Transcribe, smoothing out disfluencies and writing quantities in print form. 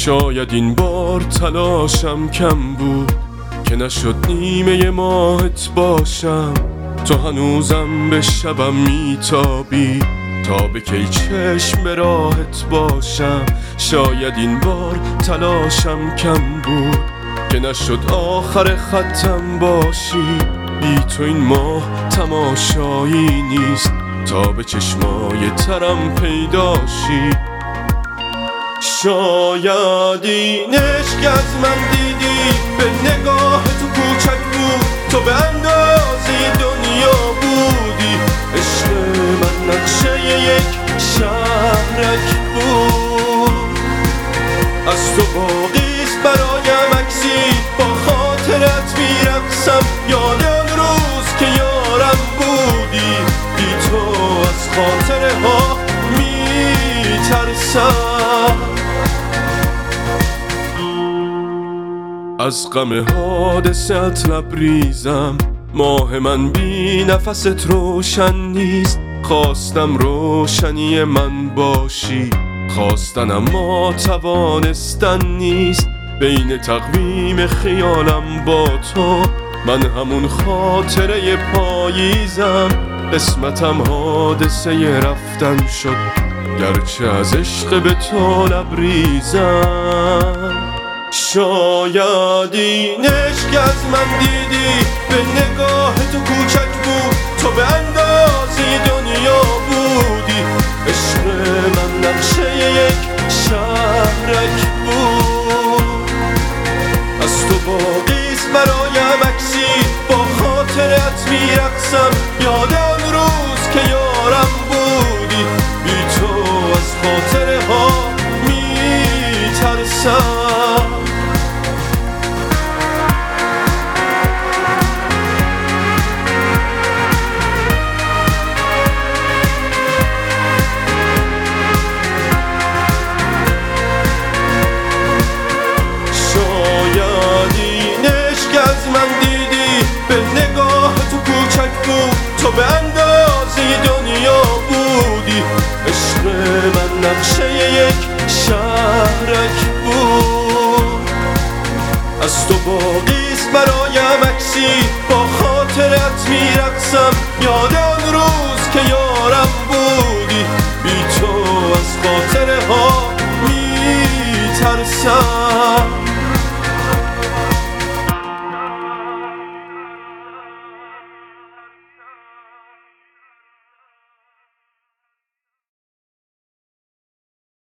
شاید این بار تلاشم کم بود که نشد نیمه ماهت باشم. تو هنوزم به شبم میتابی تا به کی چشم به راهت باشم. شاید این بار تلاشم کم بود که نشد آخر خطم باشی. بی تو این ماه تماشایی نیست تا به چشمای ترم پیداشی. شاید این عشق از من دیدی به نگاه تو کوچک بود، تو به اندازه دنیا بودی. عشق من نقشه یک شهرک بود، از تو باقیست برایم عکسی با خاطرت میرقصم. یاد آن روز که یارم بودی، بی تو از خاطره ها میترسم. از غم حادثت لبریزم، ماه من بی نفست روشن نیست. خواستم روشنی من باشی، خواستن اما توانستن نیست. بین تقویم خیالم با تو، من همون خاطره پاییزم. قسمتم حادثه رفتن شد، گرچه از عشق به تو لبریزم. شاید این عشق از من دیدی به نگاه تو کوچک بود، تو به اندازه دنیا بودی. عشق من نقشه یک شهرک بود، از تو باقیست برایم عکسی با خاطرت میرقصم. یاد آن روز که یارم بودی، بی تو از خاطره ها میترسم. تو به اندازه دنیا بودی. عشق من نقشه یک شهرک بود، از تو باقیست برایم عکسی با خاطرت میرقصم. یاد آن روز که یارم بودی، بی تو از خاطره ها میترسم.